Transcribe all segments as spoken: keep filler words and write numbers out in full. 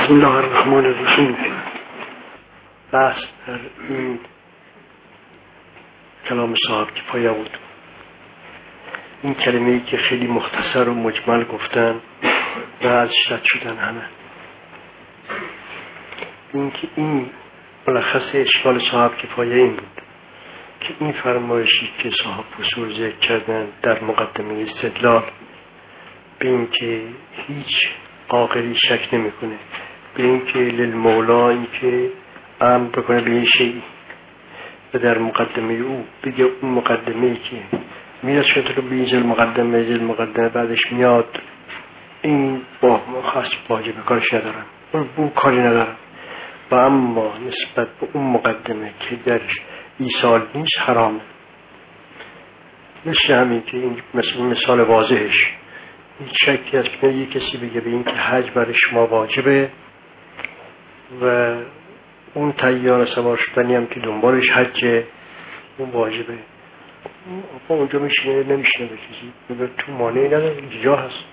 بسم الله الرحمن الرحیم. بحث در این کلام صاحب کفایه بود. این کلمه‌ای که خیلی مختصر و مجمل گفتن و ازش رد شدن همه، این که این ملخص اشکال صاحب کفایه این بود که این فرمایشی که صاحب فصول ذکر کردن در مقدمه استدلال به این که هیچ عاقلی شک نمی‌کنه به این که للمولا این که امر بکنه به این شیء و در مقدمه او بگه اون مقدمه‌ای که میاد شد رو به این مقدمه زل مقدمه بعدش میاد این با خاص واجب کارش ندارم اون کاری ندارم و اما نسبت به اون مقدمه که درش ایصال نیست حرامه. مثل همین که این مثل مثال واضحش این شکی هست که یک کسی بگه به این که حج برای شما واجبه و اون تیار سوار شدنی هم که دنبالش حجه اون واجبه، اون اونجا میشینه نمیشینه به کسی بگه تو مانعی نداره اینجا هست.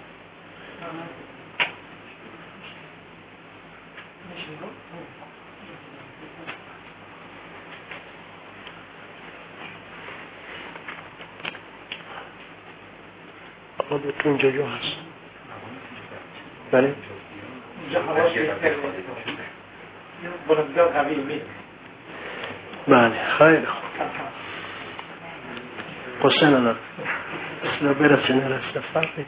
آقا تو اینجا جا هست. بله بله خیلی خوب قصه ندارم اصلا برسه نرسه فرقی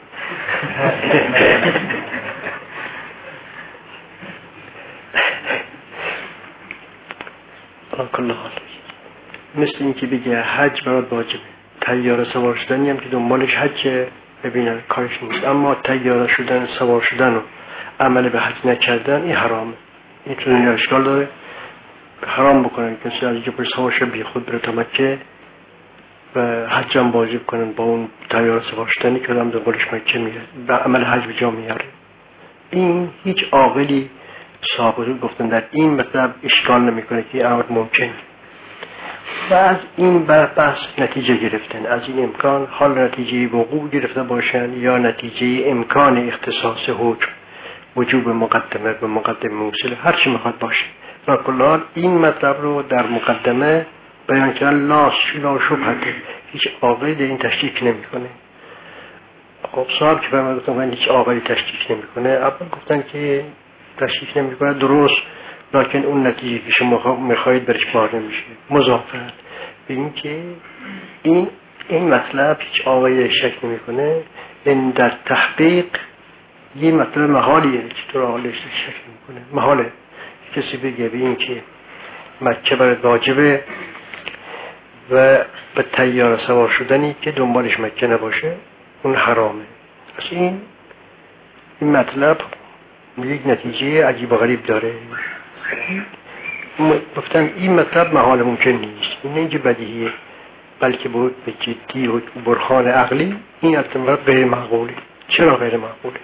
آن کل حال مثل این که بگه حج برات واجبه، تیاره سوار شدنی هم که دنبالش حجه ببینن کارش نیست، اما تیاره شدن سوار شدن و عمل به حج نکردن این حرامه. این تو دنیا اشکال داره حرام بکنن کسی از اینجا پر سوارش بی خود بره تا مکه و حج هم واجب کنن با اون تیاره سوار شدنی که هم دنبالش مکه میره و عمل حج به جا میاره. این هیچ عاقلی صاحب گفتن در این مطلب اشکال نمیکنه که امر ممکنه و از این بحث نتیجه گرفتن، از این امکان حال نتیجه وقوع گرفته باشن یا نتیجه امکان اختصاص حکم وجوب مقدمه به مقدمه موصل هر چی میخواد باشه و کلال این مطلب رو در مقدمه بیان کردن لا لا شبهه، هیچ عاقلی در این تشکیک نمیکنه. خب صاحب که فرمودن گفتن هیچ عاقلی تشکیک نمیکنه، اول گفتن که تشکیک نمیکنه درست، لکن اون نتیجه که شما میخواهید برش بار نمیشه. مضافت به این که این این مطلب هیچ عاقلی شک نمیکنه، این در تحقیق یه مطلب محالیه که تو را حالش شک نمیکنه. محاله کسی بگه به این که مکه برات واجبه و به تیاره سوار شدنی که دنبالش مکه نباشه اون حرامه. از این این مطلب یک نتیجه عجیب و غریب داره. گفتن این مطلب محال ممکن نیست، این اینجا بدیهیه، بلکه بود به جدی و برهان عقلی این اعتماد غیر معقوله. چرا غیر معقوله؟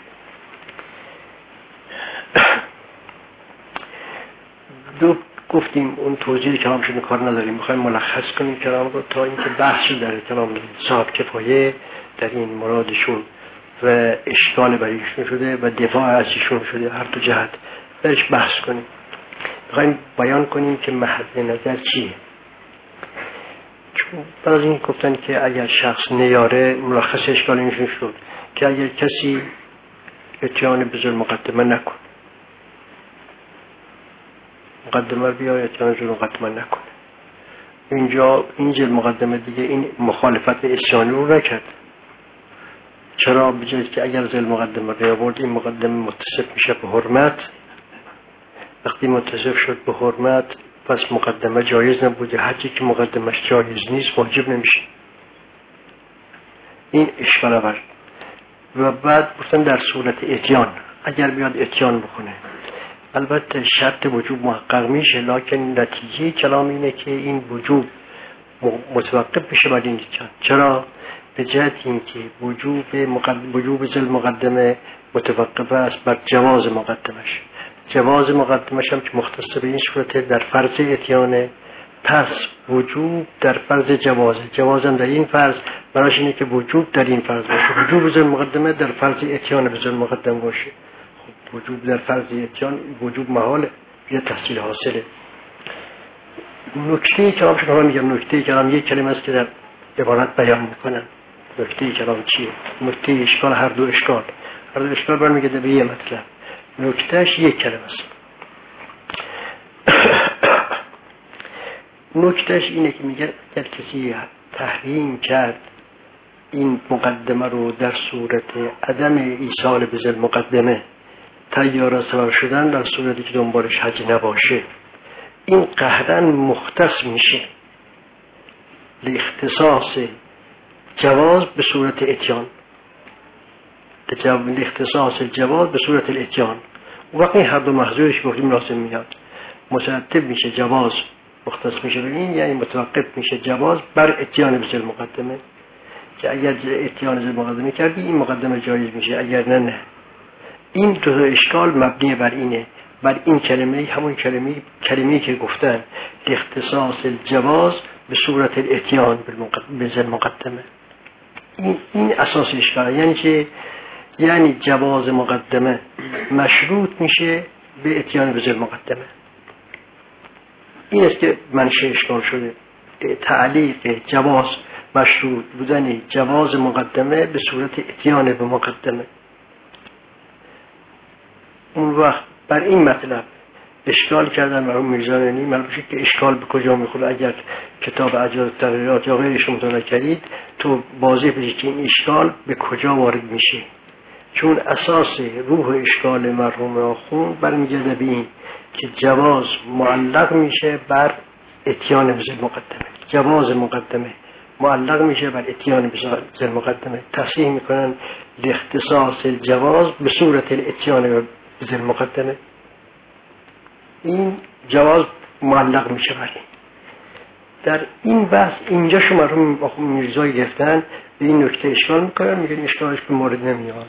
دو گفتیم اون توضیح کلام شده کار نداریم، میخوایم ملخص کنیم کلام رو تا اینکه بحث در کلام صاحب کفایه در این مرادشون و اشکال بریشون شده و دفاع ازشون شده هر دو جهت درش بحث کنیم. میخوایم بیان کنیم که محل نظر چیه. چون بعضی این گفتن که اگر شخص نیاره ملخص اشکال اینشون شد که اگر کسی اتیان بزر مقدمه نکن مقدمه بیا اتیان بزر مقدمه نکنه، اینجا اینجا مقدمه دیگه این مخالفت اسیانی رو نکرد. چرا؟ بجایی که اگر زل مقدمه بیاورد این مقدمه متصف میشه به حرمت، وقتی متصف شد به حرمت پس مقدمه جایز نبوده، حجی که مقدمش جایز نیست واجب نمیشه. این اشکال آور. و بعد گفتن در صورت اتیان اگر بیاد اتیان بکنه البته شرط وجوب محقق میشه، لکن نتیجه کلام اینه که این وجوب متوقف بشه بر این اتیان. چرا؟ به جهت اینکه وجوب مقدم وجوب ذل مقدمه متوقف است بر جواز مقدمش. جواز مقدمش هم که مختص به این صورت در فرض اتیانه، پس وجوب در فرض جوازه، جوازم در این فرض براش اینه که وجوب در این فرض باشه، وجوب ذل مقدمه در فرض اتیان به ذل مقدم باشه. خب وجوب در فرض اتیان وجوب محاله، یه تحصیل حاصله. نکته کلام شما میگم نکته کلام یک کلمه است که در عبارت بیان میکنن. نکته کلام چیه؟ نکته اشکال، هر دو اشکال هر دو اشکال برمیگرده به یه مطلب. نکتهش یک کلمه است. نکتهش اینه که میگه اگر کسی تحریم کرد این مقدمه رو در صورت عدم ایصال به ذل مقدمه تیار سوار شدن، در صورتی که دنبالش حج نباشه، این قهرن مختص میشه لاختصاص جواز به صورت اتیان، لاختصاص جواز به صورت الاتیان. وقتی هر دو محضورش گفتیم مناسب میاد، مترتب میشه جواز مختص میشه به این، یعنی متوقف میشه جواز بر اتیان به ذل مقدمه، که اگر اتیان ذل مقدمه کردی این مقدمه جایز میشه، اگر نه نه. این دو اشکال مبنی بر اینه، بر این کلمه، همون کلمه کلمه‌ای که گفتن اختصاص الجواز به صورت الاتیان به ذل مقدمه. این این اساس اشکال، یعنی که یعنی جواز مقدمه مشروط میشه به اتیان به ذل مقدمه. این است که منشه اشکال شده، تعلیق جواز مشروط بودن جواز مقدمه به صورت اتیان به مقدمه. اون وقت بر این مطلب اشکال کردن مرحوم میرزایانی. معلومه که اشکال به کجا میخوره. اگر کتاب اجاز تغییرات یا غیرش رو مطالعه کردید تو واضح بشه که این اشکال به کجا وارد میشه، چون اساس روح اشکال مرحوم آخوند برمیگرده به این که جواز معلق میشه بر اتیان به ذل مقدمه، جواز مقدمه معلق میشه بر اتیان به ذل مقدمه. تصحیح میکنن لاختصاص الجواز به صورت الاتیان به ذل مقدمه. این جواز معلق میشه بر این. در این بحث اینجا شما مرحوم آخوند میرزایی گفتن به این نکته اشکال میکنن، میگن اشکالش به مورد نمیاد.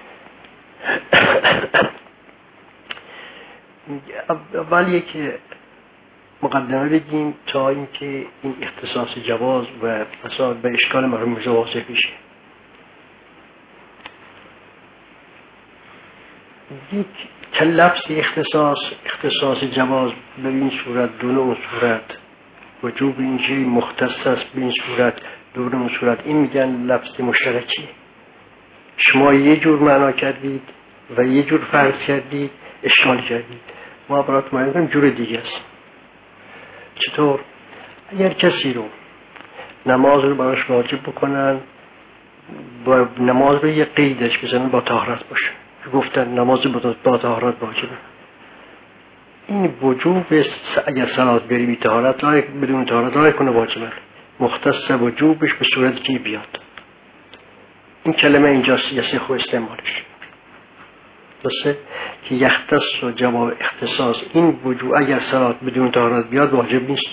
اول یک مقدمه بگیم تا اینکه این اختصاص جواز و فساد به اشکال مرحوم میرزا واضح میشه. یک لفظ اختصاص اختصاص جواز به این صورت دو نوع صورت، وجوب این که مختص است به این صورت دو نوع صورت، این میگن لفظ مشترکی. شما یه جور معنا کردید و یه جور فرض کردید، اشکال کردید. ما برات معلوم جور دیگه است. چطور؟ اگر کسی رو نماز رو براش واجب بکنن، با نماز رو یه قیدش بزنن با طهارت باشه، گفتن نماز با طهارت واجبه. این وجوب اگر صلات بری بی طهارت لا بدون طهارت لا کنه واجبه، مختص وجوبش به صورتی که بیاد. این کلمه اینجاست یصح استعمالش. درسته که یختص و جواب اختصاص این وجوب اگر صلات بدون طهارت بیاد واجب نیست.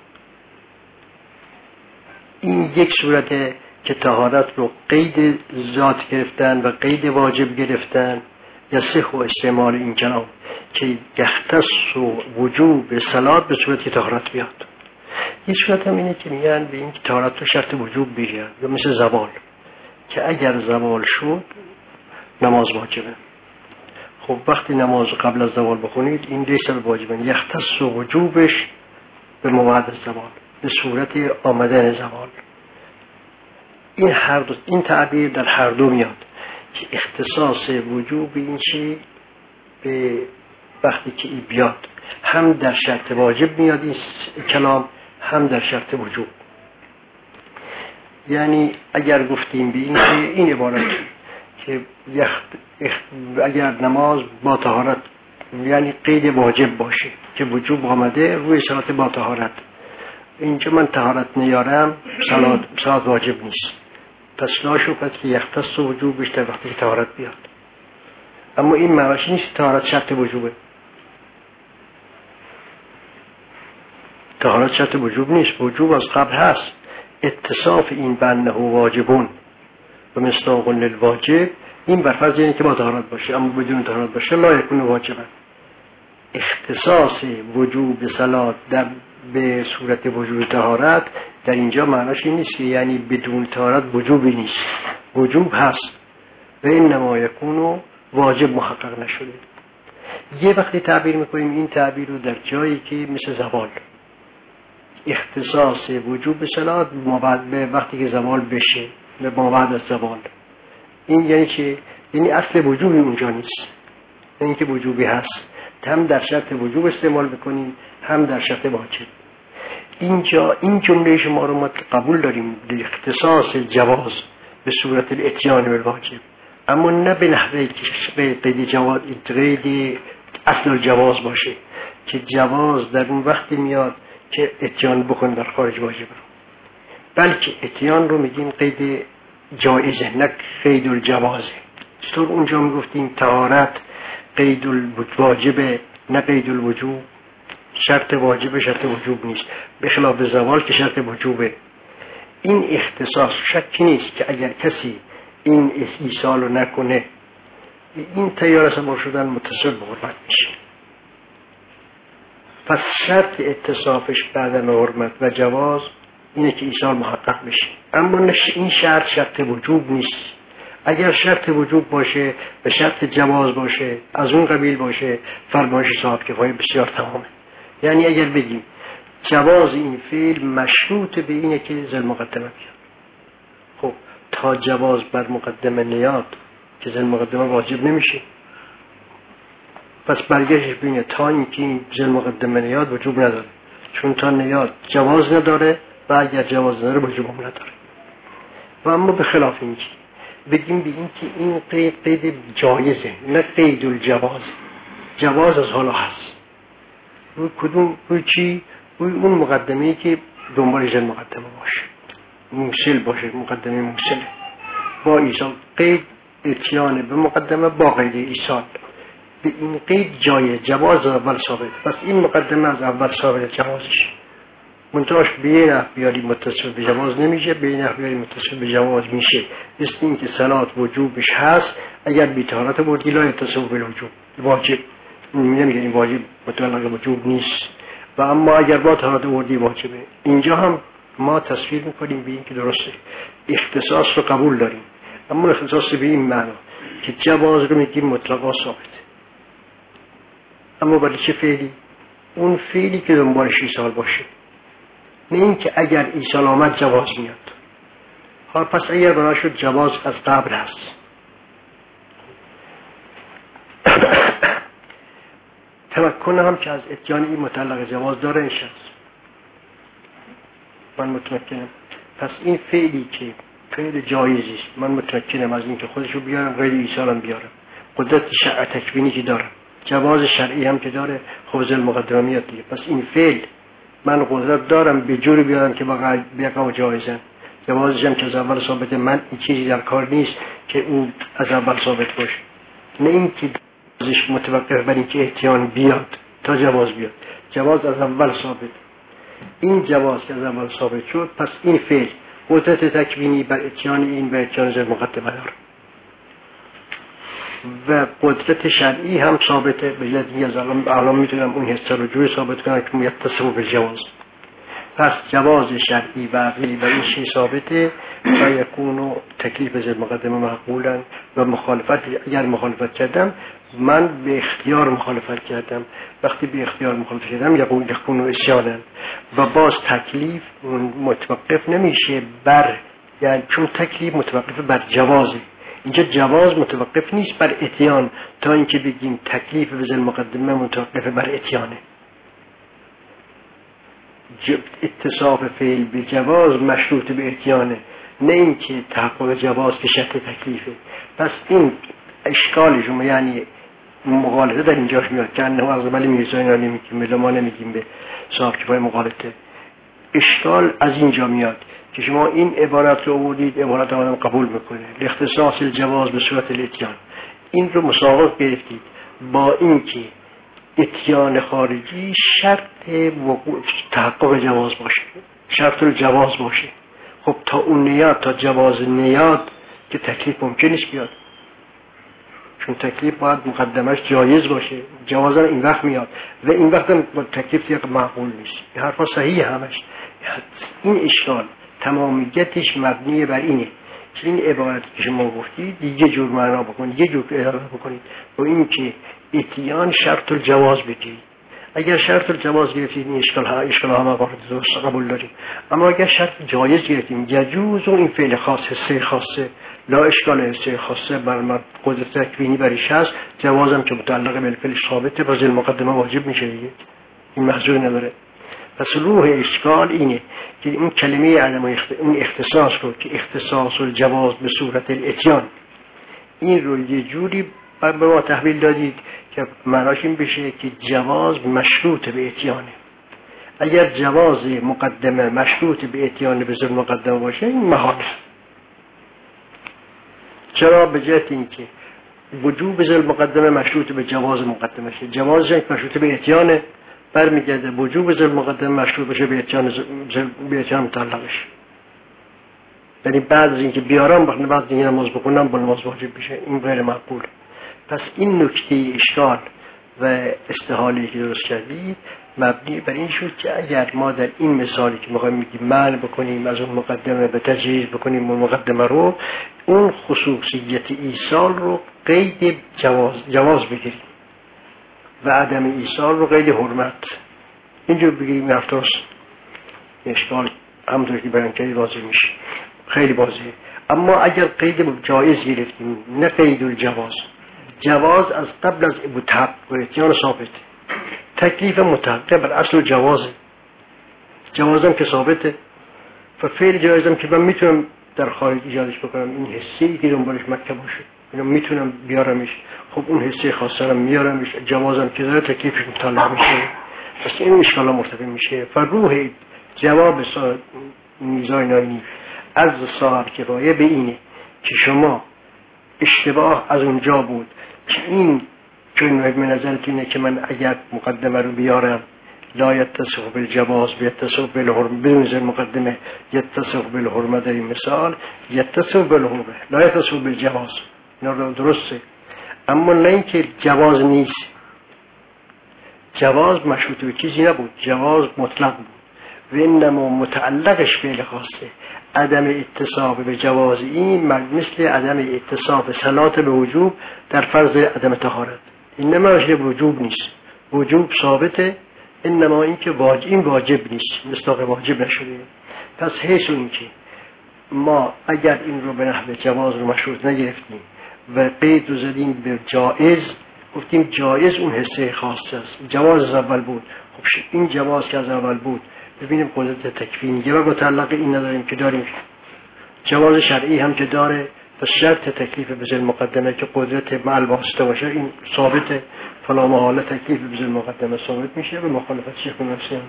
این یک صورته که طهارت رو قید ذات گرفتن و قید واجب گرفتن، یصح و استعمال این کلام که یختص و وجوب صلات به صورت که طهارت بیاد. یه صورت هم اینه که میگن به این که طهارت رو شرط وجوب بیاد، یا مثل زوال که اگر زوال شد نماز واجبه. خب وقتی نماز قبل از زوال بخونید این لیس واجبه، یختص و وجوبش به موعد زوال به صورت آمدن زوال. این هر دو این تعبیر در هر دو میاد که اختصاص وجوب این چی به وقتی که این بیاد هم در شرط واجب میاد این کلام، هم در شرط وجوب. یعنی اگر گفتیم به این که این عبارت که اگر نماز با طهارت یعنی قید واجب باشه که وجوب آمده روی صلات با طهارت، اینجا من طهارت نیارم صلات صلات واجب نیست، پس ناشو پس که یختص و وجوبش در وقتی که طهارت بیاد. اما این معنیش نیست طهارت شرط وجوبه. طهارت شرط وجوب نیست، وجوب از قبل هست. اتصاف این بنه واجبون و مصداق للواجب این بر فرض اینه که با طهارت باشه، اما بدون طهارت باشه لا یکون واجبا. اختصاص وجوب صلات در به صورت وجوب طهارت در اینجا معناش این نیست یعنی بدون طهارت وجوبی نیست، وجوب هست و این نما یکون واجب محقق نشده. یه وقتی تعبیر میکنیم این تعبیر رو در جایی که مثل زوال، اختصاص وجوب صلات به وقتی که زوال بشه به ما بعد از زوال. این یعنی چه؟ یعنی اصل وجوبی اونجا نیست، یعنی که وجوبی هست هم در شرط وجوب استعمال بکنیم هم در شرط واجب. اینجا این جمله شما رو ما قبول داریم اختصاص جواز به صورت الاتیان بالواجب، اما نه به نحوه که قید جواز قید اصل الجواز باشه که جواز در اون وقتی میاد که اتیان بکن در خارج واجب رو، بلکه اتیان رو میگیم قید جایزه نه قید الجوازه. چطور اونجا میگفتیم طهارت قید الواجب نه قید الوجوب، شرط واجب شرط وجوب نیست، به خلاف زوال که شرط وجوبه. این اختصاص شکی نیست که اگر کسی این ایصال رو نکنه این تیار سوار شدن متصل به حرمت میشه. پس شرط اتصافش بعد از حرمت و جواز اینه که ایصال محقق بشه، اما این شرط شرط وجوب نیست. اگر شرط وجوب باشه و شرط جواز باشه از اون قبیل باشه فرمایش صاحب کفایه بسیار تمامه. یعنی اگر بگیم جواز این فعل مشروط به اینه که ذل مقدمه بیاد، خب تا جواز بر مقدمه نیاد که ذل مقدمه واجب نمیشه، پس برگشتش بینه تا اینکه ذل مقدمه نیاد وجوب نداره، چون تا نیاد جواز نداره و اگر جواز نداره وجوب هم نداره. و اما به خلاف اینکه بگیم به این که این قید قید جایزه نه قید الجواز، جواز از حالا هست روی کدوم روی چی؟ روی اون مقدمه‌ای که دنبال ذل مقدمه باشه، موصل باشه، مقدمه موصله با ایصال. قید اتیان به مقدمه با قید ایصال، به این قید جای جواز اول ثابت، پس این مقدمه از اول ثابت جوازش، منتهاش به یه نحو بیاری متصل به جواز نمیشه، به یه نحو بیاری متصل به جواز میشه. مثل این که صلات وجوبش هست اگر بی طهارت بردی لا یتصل به وجوب واجب، نمیگه این واجب مطلق وجوب نیست، و اما اگر با طهارت بردی واجبه. اینجا هم ما تصویر میکنیم به این که درسته اختصاص رو قبول داریم، اما اختصاص به این معنا که جواز رو میگیم مطلقا ثابت، اما برای چه فعلی؟ اون فعلی که دنبالش ایصال باشه، نه این که اگر ایصال آمد جواز میاد. حال پس اگر بنا شد جواز از قبل هست تمکن هم که از اتیان این مطلق جواز داره این شخص، من متمکنم. پس این فعلی که فعل جایزی است من متمکنم از این که خودشو بیارم غیر ایصالم بیارم، قدرت شرع تکوینی که دارم، جواز شرعی هم که داره، خب ذل مقدمه میاد دیگه. پس این فعل من قدرت دارم به جوری بیارم که واقعا بیاقام جایزن، جوازش هم که از اول ثابته، من این چیزی در کار نیست که اون از اول ثابت باشه، نه این که جوازش متوقف بر این که اتیان بیاد تا جواز بیاد، جواز از اول ثابت. این جواز که از اول ثابت شد پس این فعل قدرت تکوینی بر اتیان این و اتیان ذل مقدمه داره و قدرت شرعی هم ثابته. به جدی از الان میتونم اون حس رو جوری ثابت کنم که متصل به جواز. پس جواز شرعی و عقلی و این چیز ثابته و یکونو تکلیف ذل مقدمه معقولا و مخالفت اگر مخالفت کردم من به اختیار مخالفت کردم، وقتی به اختیار مخالفت کردم یکونو اسیانا و باز تکلیف متوقف نمیشه بر، یعنی چون تکلیف متوقف بر جوازه، اینجا جواز متوقف نیست بر اتیان تا اینکه بگیم تکلیف به ذل مقدمه متوقف بر اتیانه. اتصاف فعل به جواز مشروط به اتیانه، نه اینکه تحقق جواز که شرط تکلیفه. پس این اشکال شما یعنی مغالطه در اینجاش میاد که انه از ولی میرزا اینا نمیگیم بلا ما نمیگیم به صاحب کفایه مغالطه. اشکال از اینجا میاد که شما این عبارت رو آوردید، عبارت آدم قبول میکنه اختصاص الجواز به صورت الاتیان، این رو مساوات گرفتید با اینکه اتیان خارجی شرط وقوع تحقق جواز باشه، شرط الجواز باشه. خب تا اون نیاد، تا جواز نیاد که تکلیف ممکن نیست بیاد، چون تکلیف باید مقدمش جایز باشه، جواز این وقت میاد و این وقت هم تکلیف یک معقول نیست. این حرفا صحیح همش. این اشکال تمامیتش مبنی بر اینه که این عبارت که شما گفتید یه جور معنا بکنید، یه جور اداره بکنید با این که اتیان شرط الجواز بگیرید. اگر شرط الجواز گرفتید این اشکال ها اشکال ها ما درست قبول داریم. اما اگر شرط جایز گرفتیم یجوز و این فعل خاص حصه خاصه لا اشکال حصه خاصه بر ما قدرت تکوینی برش هست، جوازم که متعلق به فعل ثابته با ذل مقدمه واجب میشه دیگه، این محذور نداره. پس روح اشکال اینه که این کلمه عدم اون اختصاص رو که اختصاص الجواز به صورت الاتیان این رو یه جوری به ما تحویل دادید که معناش این بشه که جواز مشروط به اتیانه. اگر جواز مقدمه مشروط به اتیان به ذل مقدمه باشه این محاله. چرا؟ به جهت اینکه وجوب ذل مقدمه مشروط به جواز مقدمه شه، جواز مشروط به اتیانه، برمیگرده وجوب ذل مقدمه مشروط بشه به اتیان به اتیان متعلقش. یعنی بعد از اینکه بیارم بعد بعد دیگه نماز بخونم با نماز واجب بشه، این غیر معقول. پس این نکته اشکال و استحاله که درست کردید مبنی بر این شد که اگر ما در این مثالی که میخوایم میگیم منع بکنیم از اون مقدمه به تجهیز بکنیم اون مقدمه رو، اون خصوصیت ایصال رو قید جواز جواز بگیریم و عدم ایصال رو قید حرمت اینجور بگیریم، رفتاست اشکال همونطور که بیان کردی واضح میشه، خیلی واضحه. اما اگر قید جایز گرفتیم نه قید الجواز، جواز از قبل از ابتحق و اتیان ثابت، تکلیف متحقق بر اصل جوازه، جوازم که ثابته و فعل جایزم که من میتونم در خارج ایجادش بکنم، این حسی که دنبالش مکه باشه اینو میتونم بیارمش، خب اون حسی خاصه رو میارمش، جوازم که داره تکلیفش متعلق میشه، پس این اشکالا مرتبط میشه. فروح جواب میزای ناینی از صاحب کفایه به اینه که شما اشتباه از اونجا بود که این چون به نظرتونه که من اگر مقدمه رو بیارم لا یتصف بالجواز یتصف بالحرمه بدون ذل مقدمه یتصف بالحرمه در این مثال یتصف بالحرمه لا یتصف بالجواز، اینا درسته. اما نه اینکه جواز نیست، جواز مشروط به چیزی نبود، جواز مطلق بود و انما متعلقش فعل خاصه. عدم اتصاف به جواز این مثل عدم اتصاف صلات به وجوب در فرض عدم طهارت، اینما اشاره وجوب نیست، وجوب ثابته، انما این که واجب این واجب نیست، مصداق واجب نشده. پس حیث این که ما اگر این رو به نحو جواز رو مشروط نگرفتیم و قید رو زدیم به جائز، گفتیم جائز اون حصه خاص است، جواز از اول بود، خب این جواز که از اول بود ببینیم قدرت تکوینی و متعلق این نداریم که داریم، جواز شرعی هم که داره، پس شرط تکلیف به ذل مقدمه که قدرت معل واسطه باشه این ثابته، فلا محاله تکلیف به ذل مقدمه ثابت میشه و مخالفت شیخ نفسی هم اگه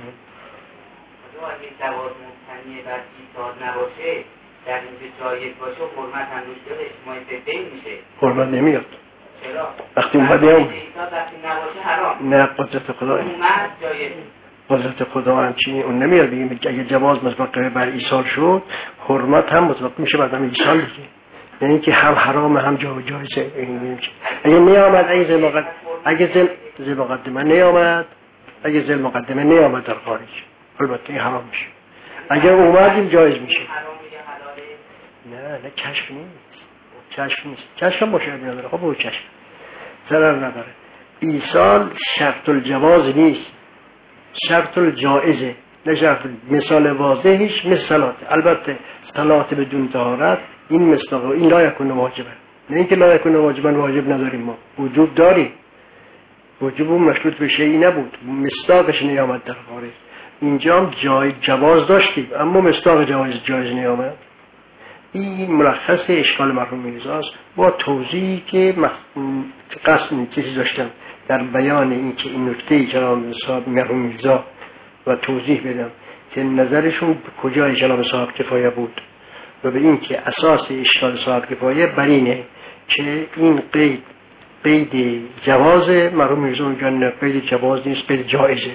جواز ممتنیه بر ایثار نباشه در اینجا جایز باشه و حرمت هم روش داره اجتماعی فتهی میشه، حرمت نمیاد. چرا؟ وقتی اومدیم ایثار وقتی نباشه حرام، نه قدرت خدا اومد جایز، قدرت خدا هم چی اون نمیاد بگیم اگه جواز مطلق بر ایصال شد حرمت هم مطلق میشه بعد هم ایصال دیگه، یعنی که هم حرام هم جایزه. اگه نیامد اگه ذل مقدمه اگه ذل مقدمه نیامد اگه ذل مقدمه نیامد در خارج البته این حرام میشه، اگه اومد این جایز میشه. نه نه کشف نیست، کشف نیست، کشف هم باشه نداره، خب او کشف ضرر نداره. ایصال شرط الجواز نیست، شرط الجائزه، نه شرط. مثال واضحش مثل صلات، البته صلات بدون طهارت این مصداق این لا یکون واجبه، نه اینکه لا یکون واجبا واجب نداریم، ما وجوب داریم، وجوب مشروط به شیئی نبود، مصداقش نیامد در خارج، اینجا هم جای جواز داشتیم اما مصداق جواز جایز نیامد. این ملخص اشکال مرحوم میرزاست با توضیحی که قصد چیزی داشتم در بیان این که این نکته کلام صاحب مرحوم میرزا و توضیح بدم که نظرشون به کجای کلام صاحب کفایه بود و به این که اساس اشکال صاحب کفایه بر اینه که این قید قید جواز مرحوم میرزا اونجا نه قید جواز نیست، قید جایزه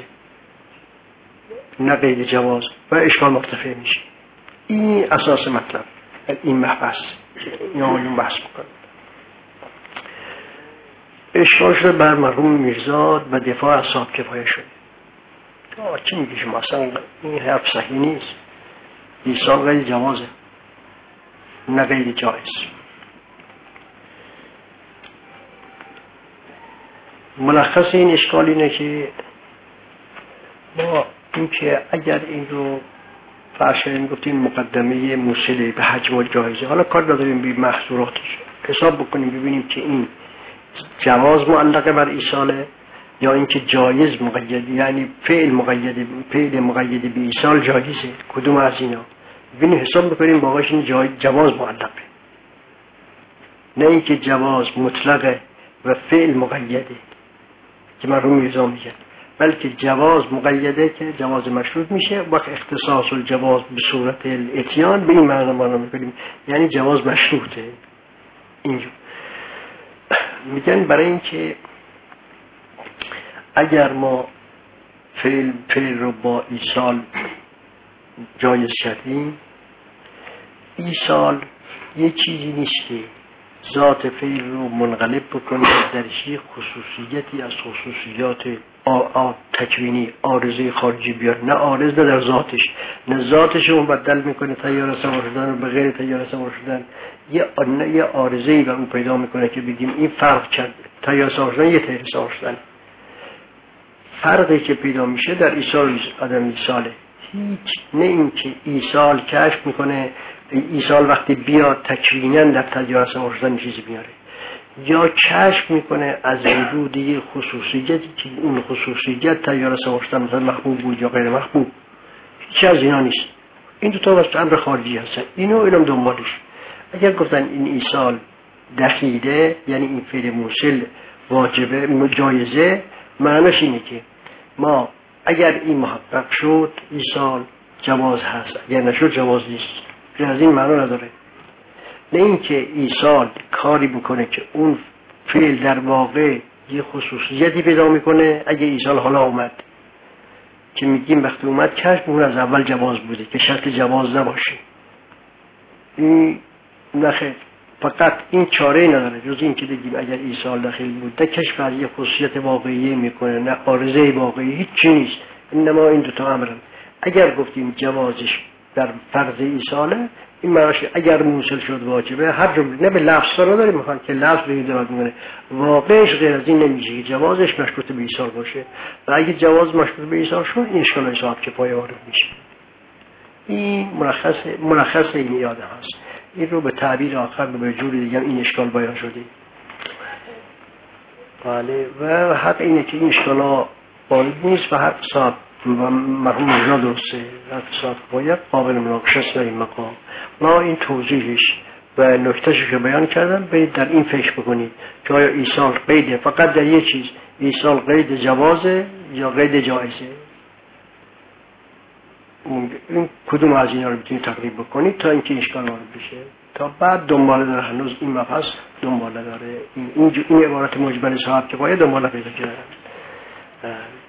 نه قید جواز و اشکال مرتفع میشه. این اساس مطلب این محبس یا اون بحث بکنم. اشکال شده بر مرحوم میرزا و دفاع از صاحب کفایه شده. چی میگی شما؟ اصلا این حرف صحیح نیست، ایصال قید جوازه نه قید جایز. ملخص این اشکال اینه که ما اینکه اگر این رو فرشن گفتیم مقدمه موصله به حجم و جایزه، حالا کار نداریم بی محصوراتش حساب بکنیم ببینیم که این جواز معلقه بر ایصاله یا اینکه جایز مقید، یعنی فعل مقید فعل مقید به ایصال جایزه، کدوم از اینا ببینیم حساب بکنیم باقاش این جای جواز معلقه، نه اینکه جواز مطلقه و فعل مقیده که مرحوم میرزا میگن، بلکه جواز مقیده که جواز مشروط میشه وقت اختصاص الجواز به صورت الاتیان به این معنی ما میکنیم، یعنی جواز مشروطه. اینجور میگن برای اینکه اگر ما فعل فعل رو با ایصال جایز کردیم، ایصال یه چیزی نیست که ذات فعل رو منقلب بکنه درش خصوصیتی از خصوصیات تکوینی عارضه خارجی بیار، نه عارض نه در ذاتش، نه ذاتش رو مبدل میکنه تیار سوار شدن رو به غیر تیار سوار شدن، یه یه عارضه‌ای به اون پیدا میکنه که بگیم این فرق کرد، تیار سوار شدن یه تیار سوار شدن، فرقی که پیدا میشه در ایصال عدم ایصاله، هیچ نه اینکه ایصال کشف میکنه ایصال وقتی بیاد تکویناً در تیار سوار شدن چیزی بیاره، یا کشف میکنه از وجود یه خصوصیتی که اون خصوصیت تیار سوار شدن مثلا محبوب بود یا غیر محبوب، هیچ از اینا نیست. این دو تا واسه امر خارجی هستن، اینو اینم دنبالش. اگر گفتن این ایصال دخیله یعنی این فعل موصل واجبه جایزه، معنیش اینه که ما اگر این محقق شد ایصال جواز هست، اگر نشد جواز نیست، از این معنی نداره. نه اینکه ایصال کاری بکنه که اون فعل در واقع یه خصوصیتی پیدا میکنه، اگه ایصال حالا اومد که میگیم وقتی اومد کشف اون از اول جواز بوده که شرط جواز نباشه، این نخیر، فقط این چاره نداره جز این که بگیم اگر ایصال داخل بوده کشف از یه خصوصیت واقعی میکنه، نه عارضه واقعی، هیچ چی نیست. انما این دوتا امرن. اگر گفتیم جوازش در فرض ایصاله، این معنیش اگر موصل شد واجبه، هر جمله نه به لفظ را نداره میخوان که لفظ به ایجاد میکنه، واقعش غیر از این نمیشه که جوازش مشروط به ایصال باشه، و اگه جواز مشروط به ایصال شد این اشکال حساب که پای وارد میشه. این ملخص ملخص این یاده هست. این رو به تعبیر آخر به جور دیگه این اشکال بیان شده. بله، و حق اینه که این اشکالا وارد نیست و هر صاحب مرحوم مرزا درسته، هر صاحب باید قابل مناقشه است در این مقام. ما این توضیحش و نکتهش که بیان کردم، برید در این فکر بکنید که آیا ایصال قیده فقط در یه چیز، ایصال قید جوازه یا قید جایزه، این کدوم از اینا رو بتونید تقریب بکنید تا اینکه اشکال وارد بشه، تا بعد دنباله داره. هنوز این مبحث دنباله داره، این این, این عبارت مجمل صاحب که باید دنباله پیدا کنه.